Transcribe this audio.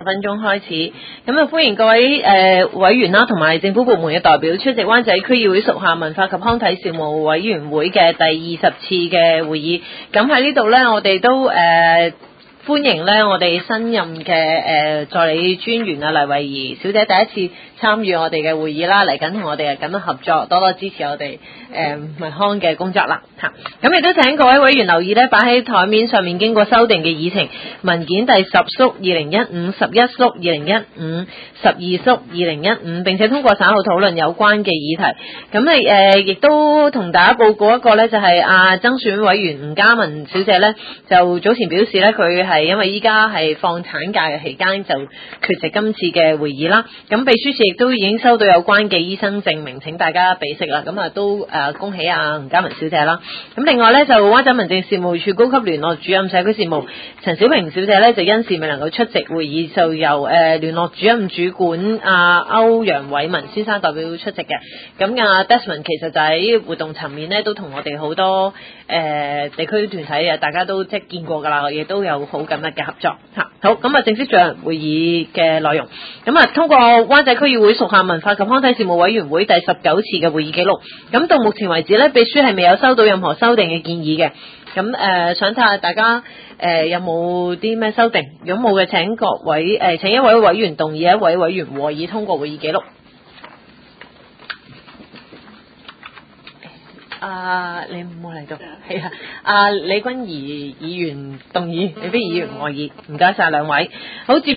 分鐘開始，咁啊歡迎各位委員啦，同埋政府部門嘅代表出席灣仔區議會屬下文化及康體事務委員會嘅第20次嘅會議。咁喺呢度呢，我哋都歡迎呢我哋新任嘅助理專員啊黎慧儀小姐第一次參與我哋嘅會議啦，嚟緊同我哋緊密合作，多多支持我哋文康嘅工作啦嚇。咁亦都請各位委員留意呢，擺喺台面上面經過修訂嘅議程文件第10縮2015、11縮2015、12縮2015，並且通過稍後討論有關嘅議題。咁亦都同大家報告一個呢，就係增選委員吳嘉文小姐呢，就早前表示呢，佢係因為依家係放產假嘅期間就缺席今次嘅會議啦。咁秘書處亦都已經收到有關嘅醫生證明，請大家俾息啦。咁都恭喜吳嘉文小姐啦。咁另外呢，就灣仔民政事務處高級聯絡主任社區事務陳小平小姐呢，就因事未能夠出席會議，就由聯絡主任主管歐陽偉文先生代表出席嘅。咁Desmond 其實就喺活動層面呢，都同我哋好多地區團體大家都即係見過㗎啦，亦都有好緊密嘅合作嚇。好，咁正式進入會議嘅內容。咁通過灣仔區議會屬下文化及康體事務委員會第19次嘅會議記錄。咁到目前為止呢，秘書係未有收到任何修訂嘅建議嘅。咁想睇下大家有冇啲咩修訂？如果冇嘅，請各位請一位委員動議，一位委員和議通過會議記錄。你唔好嚟到，係李君儀議員動議，李飛議員和議，唔該晒兩位。好，接